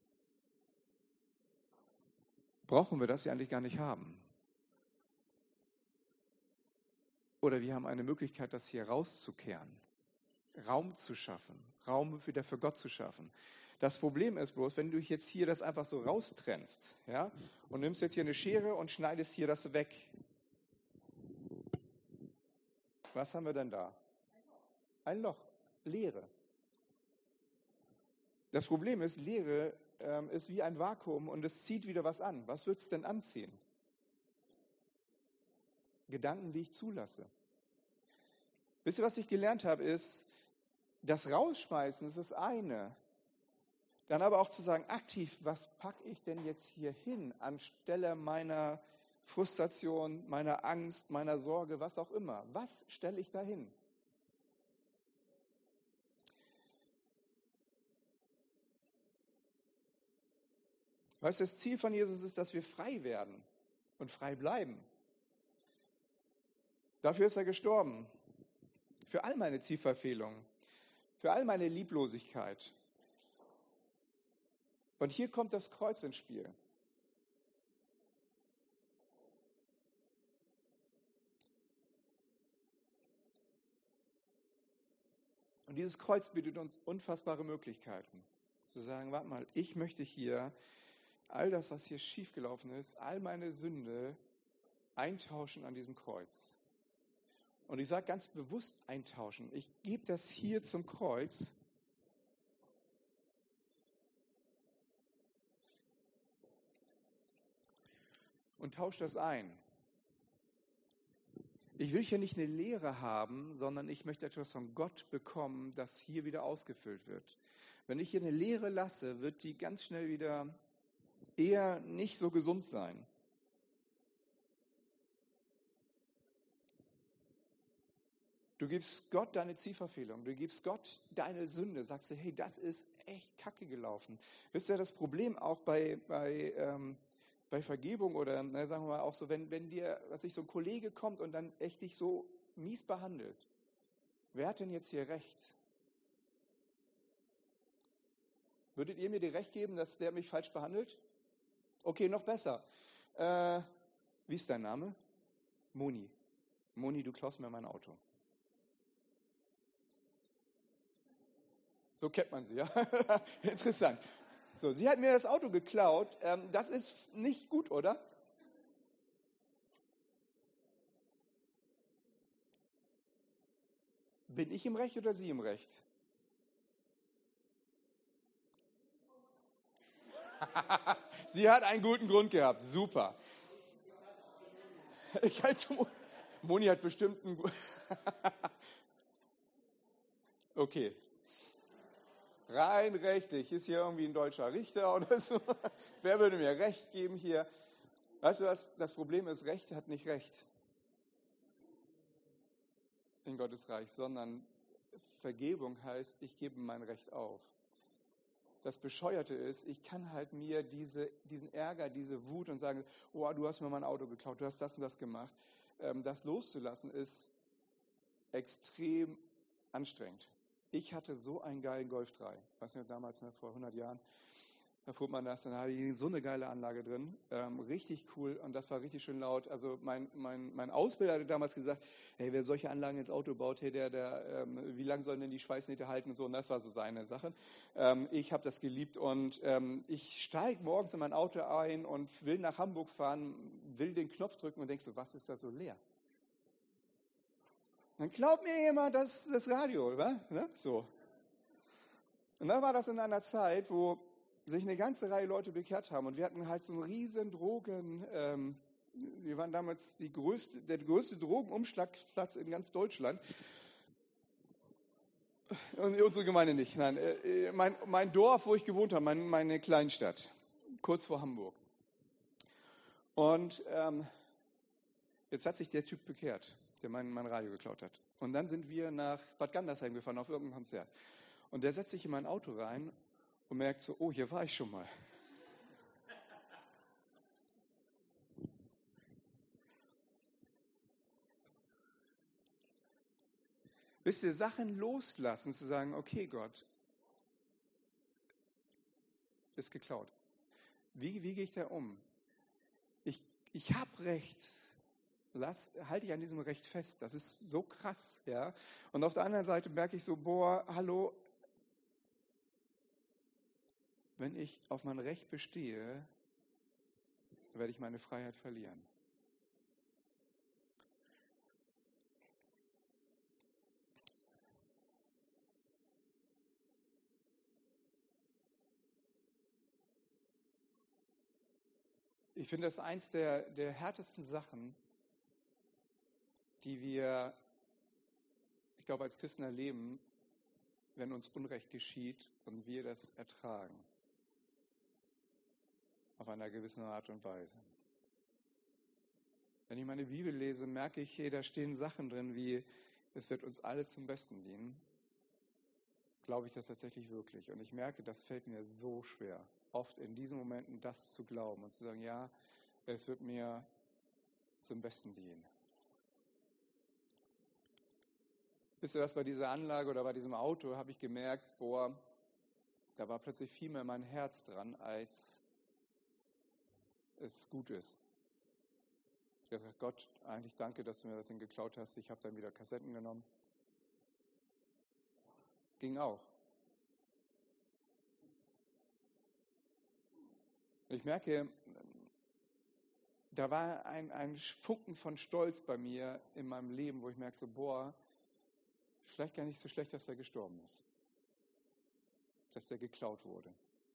brauchen wir das ja eigentlich gar nicht haben. Oder wir haben eine Möglichkeit, das hier rauszukehren. Raum zu schaffen, Raum wieder für Gott zu schaffen. Das Problem ist bloß, wenn du jetzt hier das einfach so raustrennst, ja, und nimmst jetzt hier eine Schere und schneidest hier das weg. Was haben wir denn da? Ein Loch, Leere. Das Problem ist, Leere ähm, ist wie ein Vakuum und es zieht wieder was an. Was wird es denn anziehen? Gedanken, die ich zulasse. Wisst ihr, was ich gelernt habe, ist, das Rausschmeißen ist das eine. Dann aber auch zu sagen, aktiv, was packe ich denn jetzt hier hin, anstelle meiner Frustration, meiner Angst, meiner Sorge, was auch immer. Was stelle ich da hin? Weißt du, das Ziel von Jesus ist, dass wir frei werden und frei bleiben. Dafür ist er gestorben. Für all meine Zielverfehlungen. Für all meine Lieblosigkeit. Und hier kommt das Kreuz ins Spiel. Und dieses Kreuz bietet uns unfassbare Möglichkeiten. Zu sagen, warte mal, ich möchte hier all das, was hier schiefgelaufen ist, all meine Sünde eintauschen an diesem Kreuz. Und ich sage ganz bewusst eintauschen. Ich gebe das hier zum Kreuz. Und tausche das ein. Ich will hier nicht eine Lehre haben, sondern ich möchte etwas von Gott bekommen, das hier wieder ausgefüllt wird. Wenn ich hier eine Lehre lasse, wird die ganz schnell wieder eher nicht so gesund sein. Du gibst Gott deine Zielverfehlung, du gibst Gott deine Sünde, sagst du, hey, das ist echt kacke gelaufen. Wisst ihr, das Problem auch bei, bei, ähm, bei Vergebung oder na, sagen wir mal auch so, wenn, wenn dir, was ich so ein Kollege kommt und dann echt dich so mies behandelt, wer hat denn jetzt hier Recht? Würdet ihr mir dir Recht geben, dass der mich falsch behandelt? Okay, noch besser. Äh, wie ist dein Name? Moni. Moni, du klaust mir mein Auto. So kennt man sie, ja. Interessant. So, sie hat mir das Auto geklaut. Ähm, das ist nicht gut, oder? Bin ich im Recht oder sie im Recht? Sie hat einen guten Grund gehabt. Super. Ich halte Moni hat bestimmt einen Okay. Rein rechtlich, ist hier irgendwie ein deutscher Richter oder so. Wer würde mir Recht geben hier? Weißt du was? Das Problem ist, Recht hat nicht Recht in Gottes Reich, sondern Vergebung heißt, ich gebe mein Recht auf. Das Bescheuerte ist, ich kann halt mir diese, diesen Ärger, diese Wut und sagen, oh, du hast mir mein Auto geklaut, du hast das und das gemacht. Ähm, das loszulassen ist extrem anstrengend. Ich hatte so einen geilen Golf drei, weiß nicht, damals, ne, vor hundert Jahren. Da fuhr man das, dann hatte ich so eine geile Anlage drin, ähm, richtig cool und das war richtig schön laut. Also mein, mein, mein Ausbilder hatte damals gesagt, hey, wer solche Anlagen ins Auto baut, hey, der, der, ähm, wie lange sollen denn die Schweißnähte halten und so, und das war so seine Sache. Ähm, ich habe das geliebt und ähm, ich steige morgens in mein Auto ein und will nach Hamburg fahren, will den Knopf drücken und denk so, was ist da so leer? Dann glaubt mir jemand, das ist das Radio, oder? Ne? So. Und dann war das in einer Zeit, wo sich eine ganze Reihe Leute bekehrt haben. Und wir hatten halt so einen riesen Drogen, ähm, wir waren damals die größte, der größte Drogenumschlagplatz in ganz Deutschland. Und unsere Gemeinde nicht, nein. Äh, mein, mein Dorf, wo ich gewohnt habe, mein, meine Kleinstadt, kurz vor Hamburg. Und ähm, jetzt hat sich der Typ bekehrt, der mein, mein Radio geklaut hat. Und dann sind wir nach Bad Gandersheim gefahren auf irgendein Konzert. Und der setzt sich in mein Auto rein und merkt so, oh, hier war ich schon mal. Wisst ihr, Sachen loslassen, zu sagen, okay Gott, ist geklaut. Wie, wie gehe ich da um? Ich, ich habe Recht. Lass, halte ich an diesem Recht fest. Das ist so krass, ja. Und auf der anderen Seite merke ich so, boah, hallo, wenn ich auf mein Recht bestehe, werde ich meine Freiheit verlieren. Ich finde das eins der, der härtesten Sachen, die wir, ich glaube, als Christen erleben, wenn uns Unrecht geschieht und wir das ertragen. Auf einer gewissen Art und Weise. Wenn ich meine Bibel lese, merke ich, hey, da stehen Sachen drin wie, es wird uns alles zum Besten dienen. Glaube ich das tatsächlich wirklich. Und ich merke, das fällt mir so schwer, oft in diesen Momenten das zu glauben und zu sagen, ja, es wird mir zum Besten dienen. Wisst ihr was, bei dieser Anlage oder bei diesem Auto habe ich gemerkt, boah, da war plötzlich viel mehr mein Herz dran, als es gut ist. Ich habe gesagt, Gott, eigentlich danke, dass du mir das Ding geklaut hast. Ich habe dann wieder Kassetten genommen. Ging auch. Ich merke, da war ein, ein Funken von Stolz bei mir in meinem Leben, wo ich merke so, boah, vielleicht gar nicht so schlecht, dass er gestorben ist. Dass der geklaut wurde.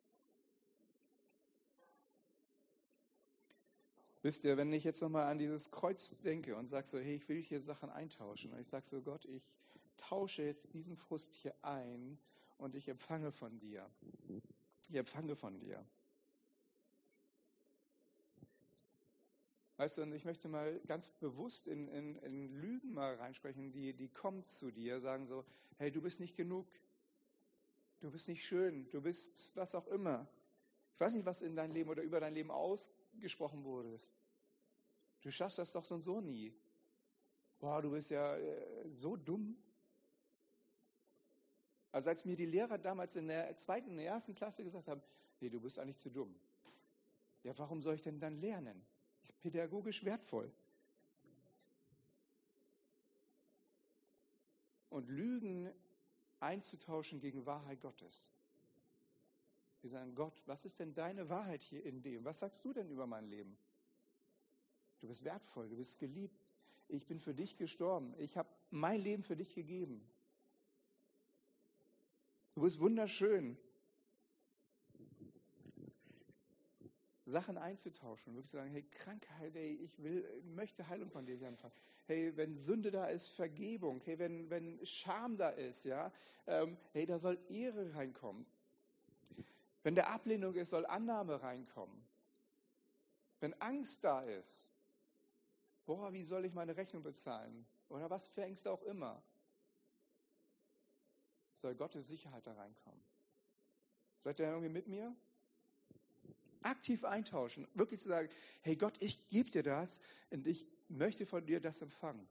Wisst ihr, wenn ich jetzt nochmal an dieses Kreuz denke und sage so, hey, ich will hier Sachen eintauschen. Und ich sage so, Gott, ich tausche jetzt diesen Frust hier ein und ich empfange von dir. Ich empfange von dir. Weißt du, und ich möchte mal ganz bewusst in, in, in Lügen mal reinsprechen, die, die kommen zu dir, sagen so, hey, du bist nicht genug. Du bist nicht schön. Du bist was auch immer. Ich weiß nicht, was in dein Leben oder über dein Leben ausgesprochen wurde. Du schaffst das doch so und so nie. Boah, du bist ja äh, so dumm. Also als mir die Lehrer damals in der zweiten, in der ersten Klasse gesagt haben, nee, du bist eigentlich zu dumm. Ja, warum soll ich denn dann lernen? Ich bin pädagogisch wertvoll. Und Lügen einzutauschen gegen Wahrheit Gottes. Wir sagen, Gott, was ist denn deine Wahrheit hier in dem? Was sagst du denn über mein Leben? Du bist wertvoll, du bist geliebt. Ich bin für dich gestorben. Ich habe mein Leben für dich gegeben. Du bist wunderschön. Sachen einzutauschen und wirklich zu sagen, hey, Krankheit, hey, ich will, möchte Heilung von dir empfangen. Hey, wenn Sünde da ist, Vergebung. Hey, wenn, wenn Scham da ist, ja, ähm, hey, da soll Ehre reinkommen. Wenn der Ablehnung ist, soll Annahme reinkommen. Wenn Angst da ist, boah, wie soll ich meine Rechnung bezahlen? Oder was für Ängste auch immer. Soll Gottes Sicherheit da reinkommen. Seid ihr irgendwie mit mir? Aktiv eintauschen. Wirklich zu sagen, hey Gott, ich gebe dir das und ich möchte von dir das empfangen.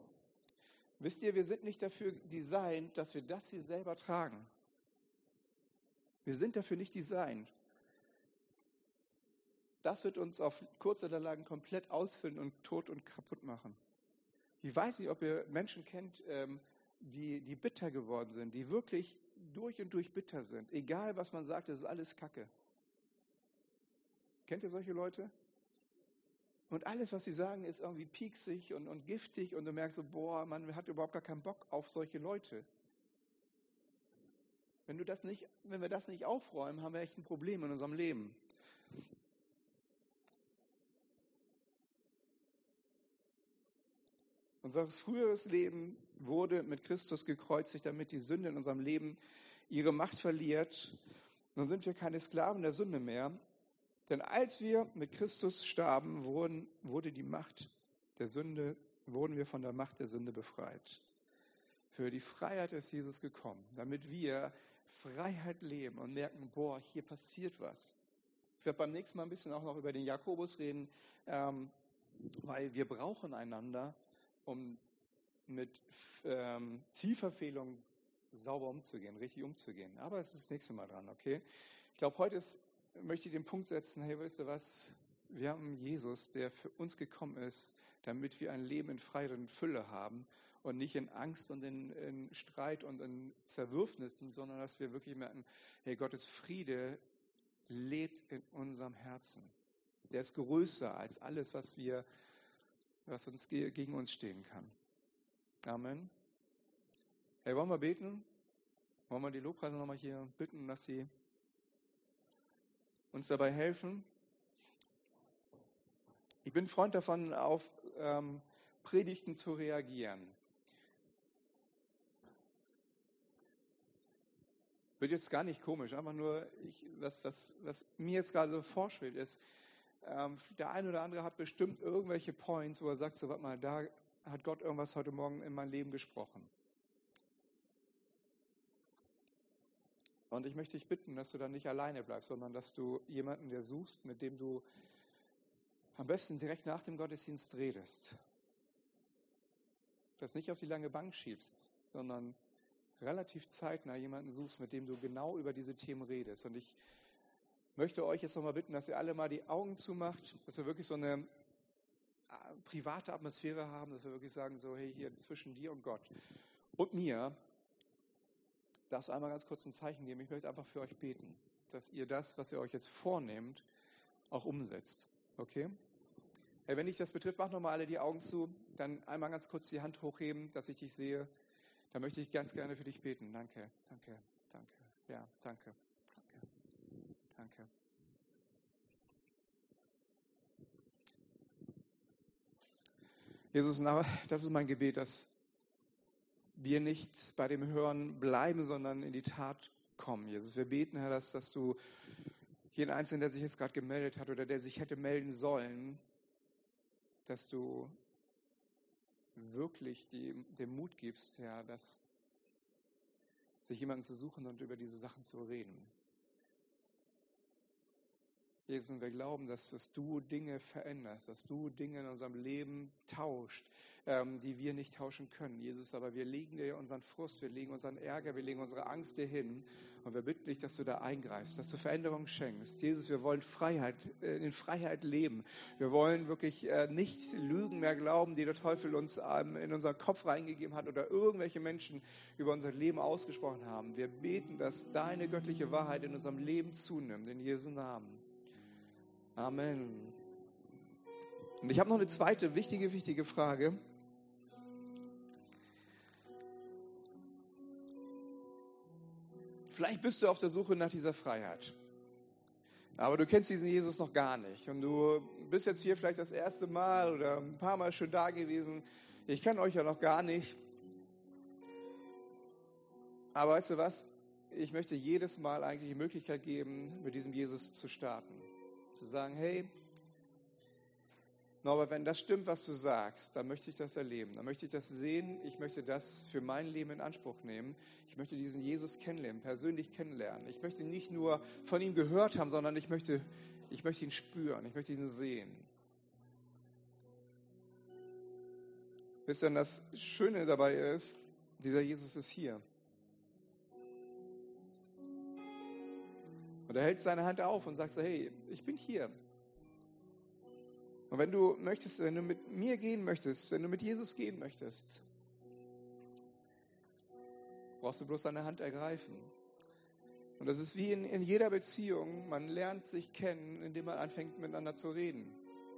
Wisst ihr, wir sind nicht dafür designt, dass wir das hier selber tragen. Wir sind dafür nicht designt. Das wird uns auf kurz oder lang komplett ausfüllen und tot und kaputt machen. Ich weiß nicht, ob ihr Menschen kennt, ähm, die, die bitter geworden sind, die wirklich durch und durch bitter sind. Egal, was man sagt, das ist alles Kacke. Kennt ihr solche Leute? Und alles, was sie sagen, ist irgendwie pieksig und, und giftig und du merkst so, boah, man hat überhaupt gar keinen Bock auf solche Leute. Wenn, du das nicht, wenn wir das nicht aufräumen, haben wir echt ein Problem in unserem Leben. Unser früheres Leben wurde mit Christus gekreuzigt, damit die Sünde in unserem Leben ihre Macht verliert. Nun sind wir keine Sklaven der Sünde mehr. Denn als wir mit Christus starben, wurden, wurde die Macht der Sünde, wurden wir von der Macht der Sünde befreit. Für die Freiheit ist Jesus gekommen, damit wir Freiheit leben und merken, boah, hier passiert was. Ich werde beim nächsten Mal ein bisschen auch noch über den Jakobus reden, ähm, weil wir brauchen einander, um mit ähm, Zielverfehlungen sauber umzugehen, richtig umzugehen. Aber es ist das nächste Mal dran, okay? Ich glaube, heute ist, möchte ich den Punkt setzen, hey, weißt du was? Wir haben Jesus, der für uns gekommen ist, damit wir ein Leben in Freiheit und Fülle haben und nicht in Angst und in, in Streit und in Zerwürfnissen, sondern dass wir wirklich merken, hey, Gottes Friede lebt in unserem Herzen. Der ist größer als alles, was wir was uns gegen uns stehen kann. Amen. Hey, wollen wir beten? Wollen wir die Lobpreise nochmal hier bitten, dass sie uns dabei helfen? Ich bin Freund davon, auf ähm, Predigten zu reagieren. Wird jetzt gar nicht komisch, einfach nur, ich, was, was, was mir jetzt gerade so vorschwebt, ist, Ähm, der eine oder andere hat bestimmt irgendwelche Points, wo er sagt, so, warte mal, da hat Gott irgendwas heute Morgen in mein Leben gesprochen. Und ich möchte dich bitten, dass du dann nicht alleine bleibst, sondern dass du jemanden, der suchst, mit dem du am besten direkt nach dem Gottesdienst redest. Das nicht auf die lange Bank schiebst, sondern relativ zeitnah jemanden suchst, mit dem du genau über diese Themen redest. Und ich möchte euch jetzt nochmal bitten, dass ihr alle mal die Augen zumacht, dass wir wirklich so eine private Atmosphäre haben, dass wir wirklich sagen, so, hey, hier zwischen dir und Gott und mir, darfst du einmal ganz kurz ein Zeichen geben. Ich möchte einfach für euch beten, dass ihr das, was ihr euch jetzt vornehmt, auch umsetzt. Okay? Hey, wenn dich das betrifft, mach nochmal alle die Augen zu, dann einmal ganz kurz die Hand hochheben, dass ich dich sehe. Da möchte ich ganz gerne für dich beten. Danke, danke, danke. Ja, danke. Danke. Jesus, das ist mein Gebet, dass wir nicht bei dem Hören bleiben, sondern in die Tat kommen. Jesus, wir beten, Herr, dass, dass du jeden Einzelnen, der sich jetzt gerade gemeldet hat oder der sich hätte melden sollen, dass du wirklich die, den Mut gibst, Herr, dass sich jemanden zu suchen und über diese Sachen zu reden. Jesus, und wir glauben, dass, dass du Dinge veränderst, dass du Dinge in unserem Leben tauscht, ähm, die wir nicht tauschen können. Jesus, aber wir legen dir unseren Frust, wir legen unseren Ärger, wir legen unsere Angst dir hin und wir bitten dich, dass du da eingreifst, dass du Veränderung schenkst. Jesus, wir wollen Freiheit, äh, in Freiheit leben. Wir wollen wirklich äh, nicht Lügen mehr glauben, die der Teufel uns ähm, in unseren Kopf reingegeben hat oder irgendwelche Menschen über unser Leben ausgesprochen haben. Wir beten, dass deine göttliche Wahrheit in unserem Leben zunimmt, in Jesu Namen. Amen. Und ich habe noch eine zweite wichtige, wichtige Frage. Vielleicht bist du auf der Suche nach dieser Freiheit. Aber du kennst diesen Jesus noch gar nicht. Und du bist jetzt hier vielleicht das erste Mal oder ein paar Mal schon da gewesen. Ich kenne euch ja noch gar nicht. Aber weißt du was? Ich möchte jedes Mal eigentlich die Möglichkeit geben, mit diesem Jesus zu starten. Zu sagen, hey, Norbert, wenn das stimmt, was du sagst, dann möchte ich das erleben. Dann möchte ich das sehen. Ich möchte das für mein Leben in Anspruch nehmen. Ich möchte diesen Jesus kennenlernen, persönlich kennenlernen. Ich möchte nicht nur von ihm gehört haben, sondern ich möchte, ich möchte ihn spüren. Ich möchte ihn sehen. Wisst ihr, das Schöne dabei ist, dieser Jesus ist hier. Und er hält seine Hand auf und sagt so, hey, ich bin hier. Und wenn du möchtest, wenn du mit mir gehen möchtest, wenn du mit Jesus gehen möchtest, brauchst du bloß seine Hand ergreifen. Und das ist wie in, in jeder Beziehung, man lernt sich kennen, indem man anfängt miteinander zu reden.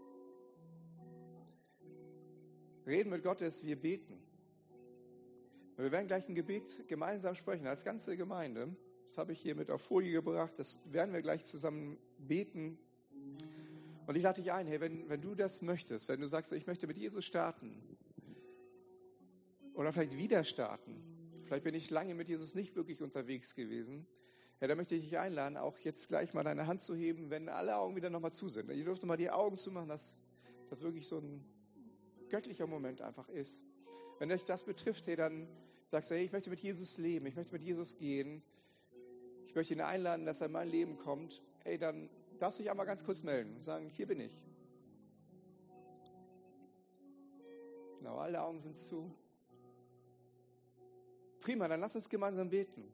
Reden mit Gott ist, wir beten. Und wir werden gleich ein Gebet gemeinsam sprechen, als ganze Gemeinde. Das habe ich hier mit auf Folie gebracht, das werden wir gleich zusammen beten. Und ich lade dich ein, hey, wenn, wenn du das möchtest, wenn du sagst, ich möchte mit Jesus starten oder vielleicht wieder starten, vielleicht bin ich lange mit Jesus nicht wirklich unterwegs gewesen, ja, dann möchte ich dich einladen, auch jetzt gleich mal deine Hand zu heben, wenn alle Augen wieder nochmal zu sind. Ihr dürft nochmal die Augen zumachen, dass das wirklich so ein göttlicher Moment einfach ist. Wenn euch das betrifft, hey, dann sagst du, hey, ich möchte mit Jesus leben, ich möchte mit Jesus gehen, ich möchte ihn einladen, dass er in mein Leben kommt, hey, dann darfst du dich einmal ganz kurz melden und sagen, hier bin ich. Genau, alle Augen sind zu. Prima, dann lass uns gemeinsam beten.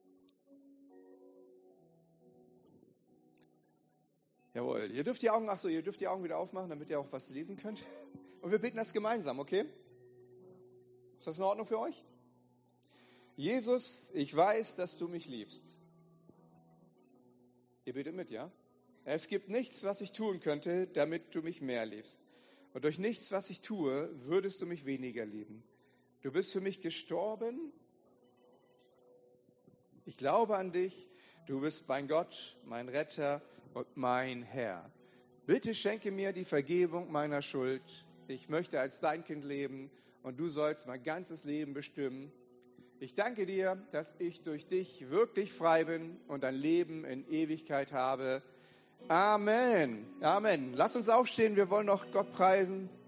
Jawohl, ihr dürft die Augen, ach so, ihr dürft die Augen wieder aufmachen, damit ihr auch was lesen könnt. Und wir beten das gemeinsam, okay? Ist das in Ordnung für euch? Jesus, ich weiß, dass du mich liebst. Ihr betet mit, ja? Es gibt nichts, was ich tun könnte, damit du mich mehr liebst. Und durch nichts, was ich tue, würdest du mich weniger lieben. Du bist für mich gestorben. Ich glaube an dich. Du bist mein Gott, mein Retter und mein Herr. Bitte schenke mir die Vergebung meiner Schuld. Ich möchte als dein Kind leben und du sollst mein ganzes Leben bestimmen. Ich danke dir, dass ich durch dich wirklich frei bin und ein Leben in Ewigkeit habe. Amen. Amen. Lass uns aufstehen, wir wollen noch Gott preisen.